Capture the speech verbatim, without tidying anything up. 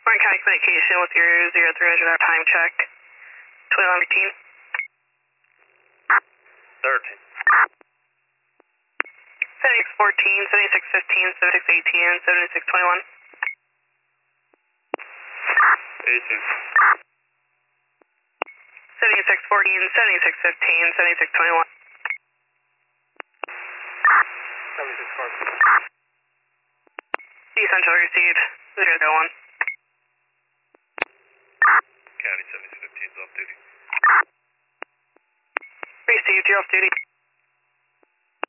Martin County Communication with your zero three hundred hour time check. twenty-one fifteen. thirteen. seventy-six fourteen, seventy-six fifteen, seventy-six eighteen, seventy-six twenty-one. eighteen. seventy-six fourteen, seventy-six fifteen, seventy-six twenty-one. seventy-six fourteen. Essential received, zero zero one. County seventy-six fifteen is off duty. Received, you're off duty.